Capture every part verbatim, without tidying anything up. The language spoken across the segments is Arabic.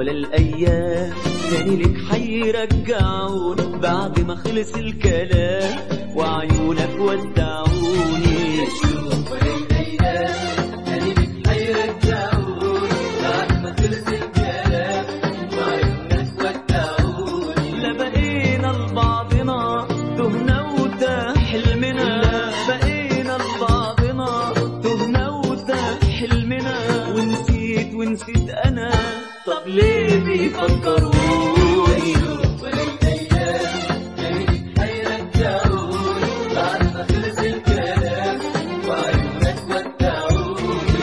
ولا الأيام تاني لك حيرجعون بعد ما خلص الكلام وعيونك ودعوني. الشوق ولا الأيام تاني لك حيرجعون بعد ما خلص الكلام وعيونك ودعوني. لا بقينا لبعضنا تهنا وده حلمنا، بقينا لبعضنا تهنا وده حلمنا، ونسيت ونسيت أنا طب ليه بيفكروني؟ الشوق ولا الأيام تاني لك حيرجعون بعد ما خلص الكلام وعيونك ودعوني.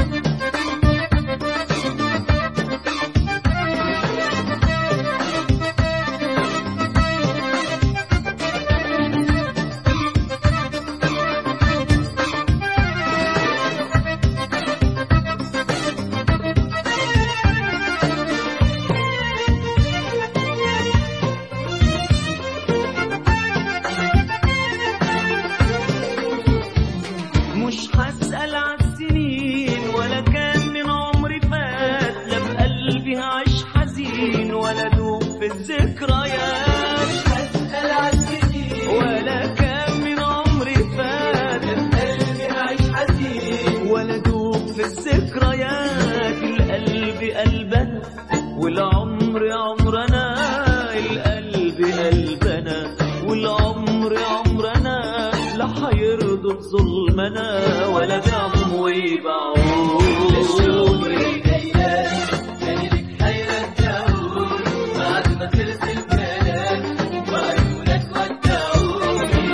مش هسأل عالسنين ولا كان من عمري فات، لا بقلبي هعيش حزين ولا دوب في الذكريات. مش هسأل عالسنين ولا كان من عمري فات، قلبي هعيش حزين ولا دوب في الذكريات. القلب قلبنا والعمر عمرنا، القلب قلبنا والعمر عمرنا، لا حيرضوا بظلمنا ولا بيعهم ويبيعون. الشوق ولا الأيام تاني لك حيرجعون بعد ما خلص الكلام وعيونك ودعوني.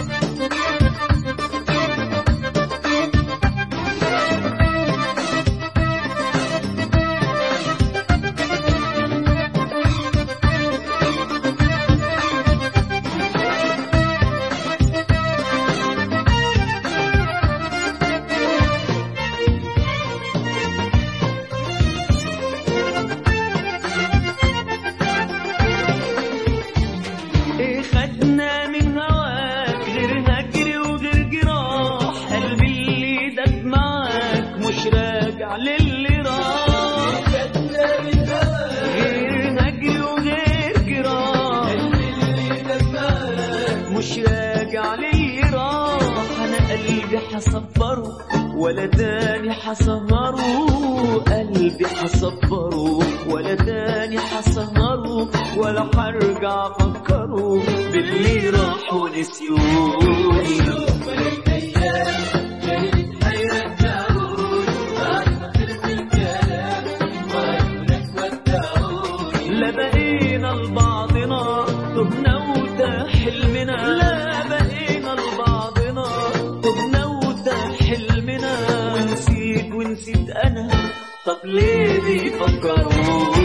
ايه خدنا من هواك غير هجري وغير جراح، قلبي اللي دق معاك مش راجع للي راح. خدنا من هواك غير هجري وغير جراح، اللي دمعك مش راجع للي راح. انا قلبي حصبره ولا تاني حسهره، قلبي حصبره ولا تاني حسهره، ولا حرجع افكره باللي راح ونسيوني. الشوق ولا الأيام تاني لك حيرجعون بعد ما خلص الكلام وعيونك ودعوني. لا بقينا لبعضنا تهنا وده حلمنا، لا بقينا لبعضنا تهنا وده حلمنا، ونسيت ونسيت أنا طب ليه بيفكروني؟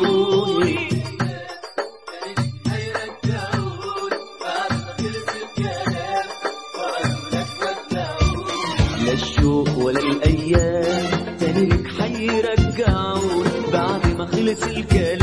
لا الشوق ولا الأيام تاني لك حيرجعون بعد ما خلص الكلام